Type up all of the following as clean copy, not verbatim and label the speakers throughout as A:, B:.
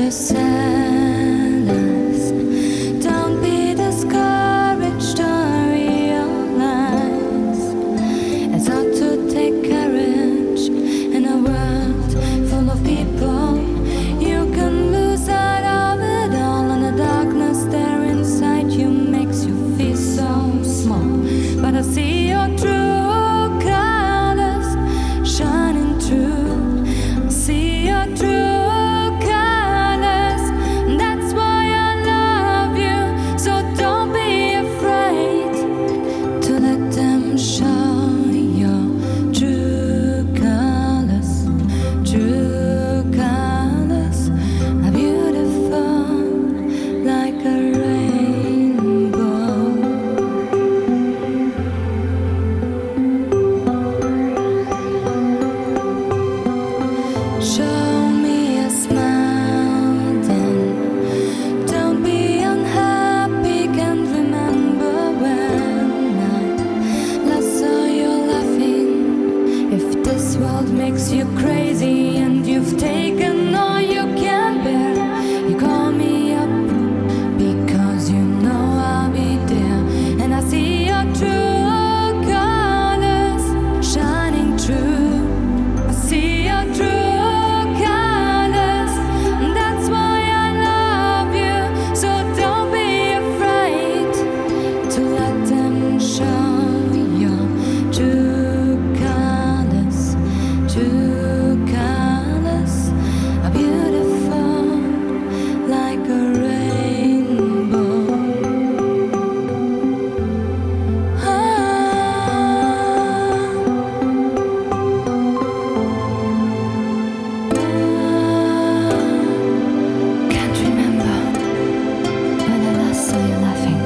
A: silence. Don't be discouraged or realize it's hard to take courage in a world full of people. You can lose out of it all, and the darkness there inside you makes you feel so small. But I see your true colors shining through. I see your true. Makes you crazy and you've taken all you can bear. You call me up because you know I'll be there, and I see your true colors shining through. I see your true colors, and that's why I love you. So don't be afraid to let them show your true colors. True colors are beautiful like a rainbow. Can't remember when I last saw you laughing.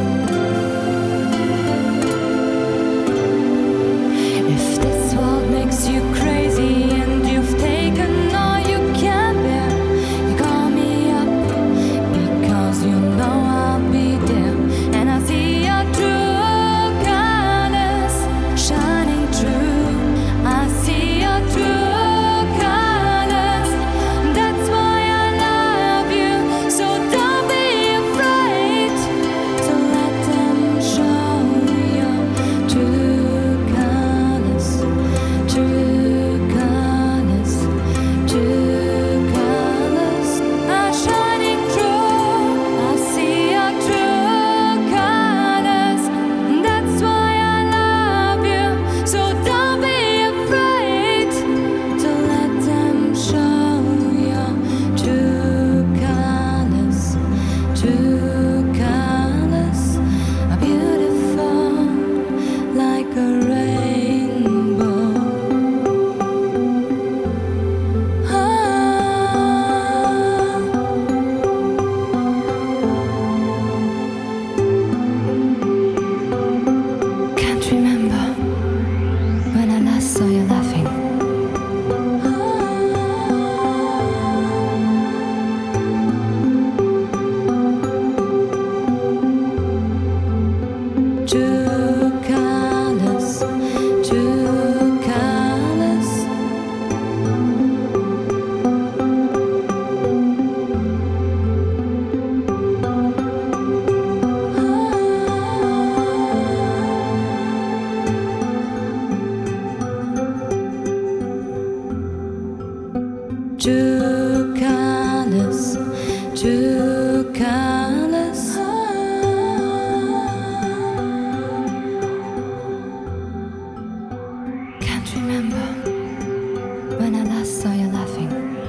A: If this world makes you crazy and you've taken all you can bear, you call me up because you know I'll be there, and I see your true colors shining through. I see your true colors, that's why I love you. So don't be afraid to let them show your true colors. True colors, true colors are shining through. I see your true colors, that's why I love you. So don't be afraid to let them show your true colors. True colors are beautiful like a rainbow. Can't remember when I last saw you laughing. True colors, true colors. True